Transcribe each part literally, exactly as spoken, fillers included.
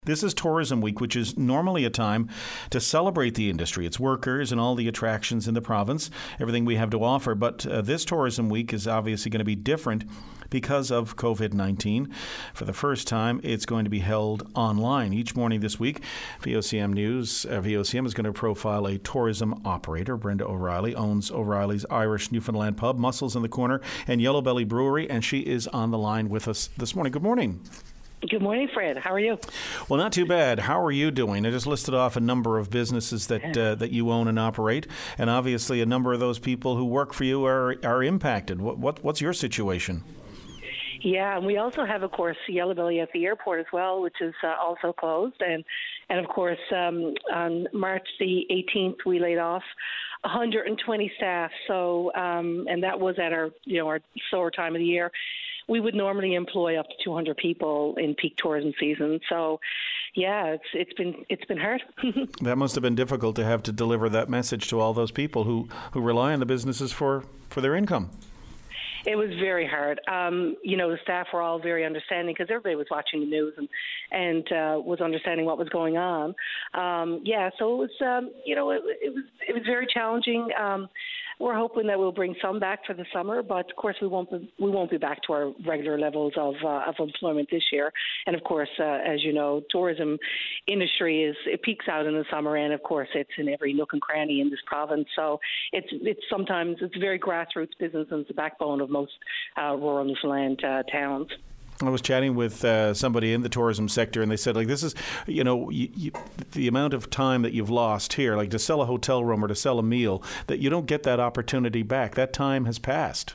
This is Tourism Week, which is normally a time to celebrate the industry, its workers, and all the attractions in the province, everything we have to offer. But uh, this Tourism Week is obviously going to be different because of covid nineteen. For the first time, it's going to be held online. Each morning this week, V O C M News, uh, V O C M is going to profile a tourism operator. Brenda O'Reilly owns O'Reilly's Irish Newfoundland Pub, Mussels in the Corner, and Yellow Belly Brewery, and she is on the line with us this morning. Good morning. Good morning, Fred. How are you? Well, not too bad. How are you doing? I just listed off a number of businesses that uh, that you own and operate, and obviously a number of those people who work for you are are impacted. What, what what's your situation? Yeah, and we also have, of course, Yellow Belly at the airport as well, which is uh, also closed. And, and of course, um, on March the eighteenth, we laid off one hundred twenty staff. So, um, and that was at our, you know, our slower time of the year. We would normally employ up to two hundred people in peak tourism season. So, yeah, it's it's been it's been hard. That must have been difficult to have to deliver that message to all those people who, who rely on the businesses for, for their income. It was very hard. Um, you know, the staff were all very understanding because everybody was watching the news and and uh, was understanding what was going on. Um, yeah, so it was, um, you know, it, it was it was very challenging. Um, we're hoping that we'll bring some back for the summer, but of course we won't be, we won't be back to our regular levels of uh, of employment this year. And of course, uh, as you know, tourism industry is it peaks out in the summer, and of course it's in every nook and cranny in this province. So it's it's sometimes it's very grassroots business, and it's the backbone of most uh, rural Newfoundland uh, towns. I was chatting with uh, somebody in the tourism sector, and they said, like, this is, you know, you, you, the amount of time that you've lost here, like to sell a hotel room or to sell a meal, that you don't get that opportunity back. That time has passed.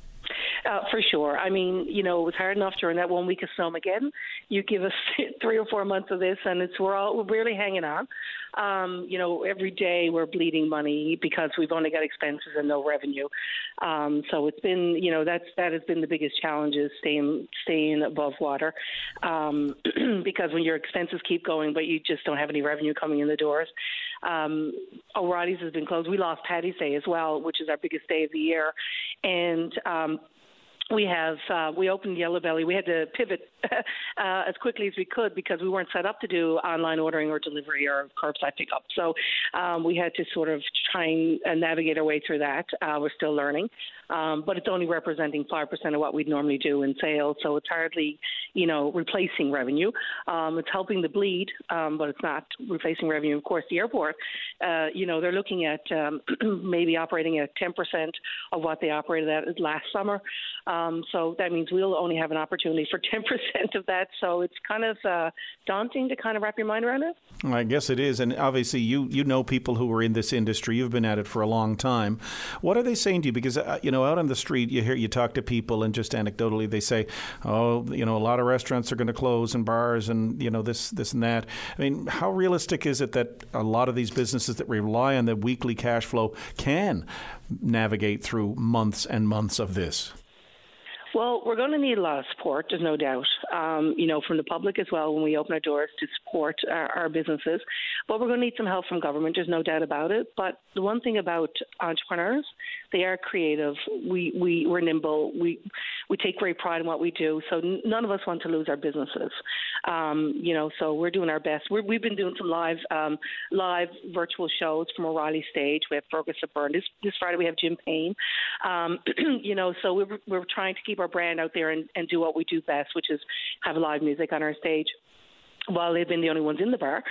Uh, for sure. I mean, you know, it was hard enough during that one week of Snowmageddon. You give us three or four months of this, and it's we're all we're barely hanging on. Um, you know, every day we're bleeding money because we've only got expenses and no revenue. Um, so it's been, you know, that's that has been the biggest challenge is staying staying above water, um, because when your expenses keep going, but you just don't have any revenue coming in the doors. Um, O'Reilly's has been closed. We lost Paddy's Day as well, which is our biggest day of the year, and um, We have uh, we opened Yellow Belly. We had to pivot uh, as quickly as we could because we weren't set up to do online ordering or delivery or curbside pickup. So um, we had to sort of try and uh, navigate our way through that. Uh, we're still learning, um, but it's only representing five percent of what we'd normally do in sales. So it's hardly, you know, replacing revenue. Um, it's helping the bleed, um, but it's not replacing revenue. Of course, the airport, uh, you know, they're looking at um, maybe operating at ten percent of what they operated at last summer. Um, so that means we'll only have an opportunity for ten percent of that. So it's kind of uh, daunting to kind of wrap your mind around it. I guess it is. And obviously you, you know people who are in this industry. You've been at it for a long time. What are they saying to you? Because, uh, you know, out on the street, you hear, you talk to people and just anecdotally they say, oh, you know, a lot of restaurants are going to close and bars and, you know, this, this and that. I mean, how realistic is it that a lot of these businesses that rely on the weekly cash flow can navigate through months and months of this? Well, we're going to need a lot of support, there's no doubt, um, you know, from the public as well when we open our doors to support our, our businesses. But we're going to need some help from government, there's no doubt about it. But the one thing about entrepreneurs, they are creative. We, we, we're nimble. We we take great pride in what we do. So n- none of us want to lose our businesses. Um, you know, so we're doing our best. We're, we've been doing some live um, live virtual shows from O'Reilly Stage. We have Fergus Byrne. This, this Friday we have Jim Payne. Um, you know, so we're, we're trying to keep our brand out there and, and do what we do best, which is have live music on our stage. While they've been the only ones in the bar,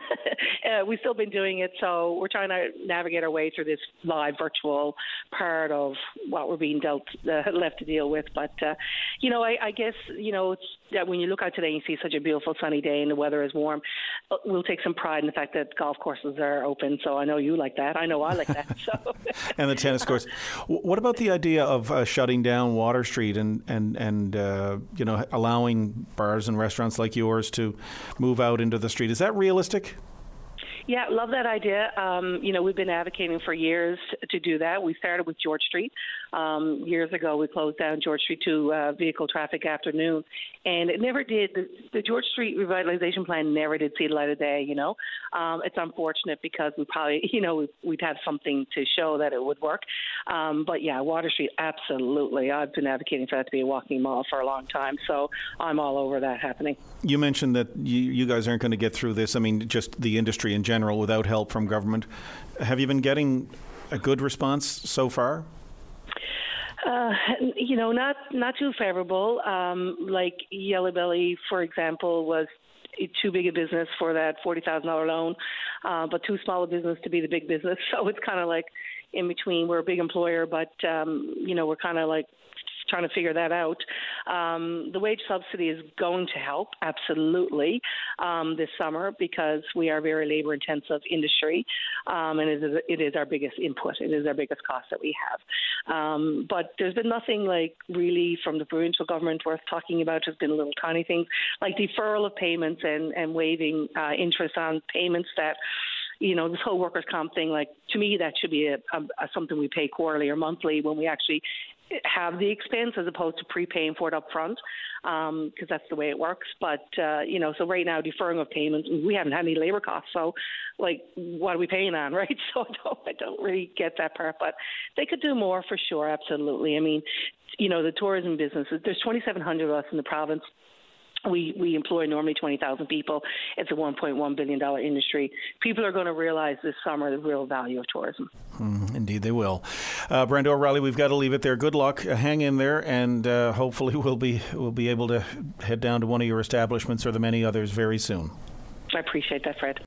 uh, we've still been doing it. So we're trying to navigate our way through this live virtual part of what we're being dealt uh, left to deal with. But uh, you know, I, I guess you know it's, yeah, when you look out today and you see such a beautiful sunny day and the weather is warm, we'll take some pride in the fact that golf courses are open. So I know you like that. I know I like that. So and the tennis courts. What about the idea of uh, shutting down Water Street and and and uh, you know allowing bars and restaurants like yours to move out into the street? Is that realistic? Yeah, love that idea. Um, you know, we've been advocating for years to do that. We started with George Street. Um, years ago, we closed down George Street to uh, vehicle traffic afternoon, and it never did. The, the George Street revitalization plan never did see the light of day, you know. Um, it's unfortunate because we probably, you know, we'd have something to show that it would work. Um, but yeah, Water Street, absolutely. I've been advocating for that to be a walking mall for a long time, so I'm all over that happening. You mentioned that you, you guys aren't going to get through this. I mean, just the industry in general without help from government. Have you been getting a good response so far? Uh, you know, not not too favorable. Um, like Yellow Belly, for example, was too big a business for that forty thousand dollars loan, uh, but too small a business to be the big business. So it's kind of like in between. We're a big employer, but, um, you know, we're kind of like trying to figure that out. Um, the wage subsidy is going to help, absolutely, um, this summer because we are a very labor-intensive industry, um, and it is, it is our biggest input. It is our biggest cost that we have. Um, but there's been nothing like really from the provincial government worth talking about. There's been little tiny things like deferral of payments and, and waiving uh, interest on payments that you know, this whole workers' comp thing, like, to me, that should be a, a, a something we pay quarterly or monthly when we actually have the expense as opposed to prepaying for it up front, because um, that's the way it works. But, uh, you know, so right now, deferring of payments, we haven't had any labor costs. So, like, what are we paying on, right? So I don't, I don't really get that part. But they could do more for sure, absolutely. I mean, you know, the tourism businesses, there's twenty-seven hundred of us in the province. We we employ normally twenty thousand people. It's a one point one billion dollars industry. People are going to realize this summer the real value of tourism. Mm, indeed, they will. Uh, Brenda O'Reilly, we've got to leave it there. Good luck. Uh, hang in there, and uh, hopefully we'll be we'll be able to head down to one of your establishments or the many others very soon. I appreciate that, Fred.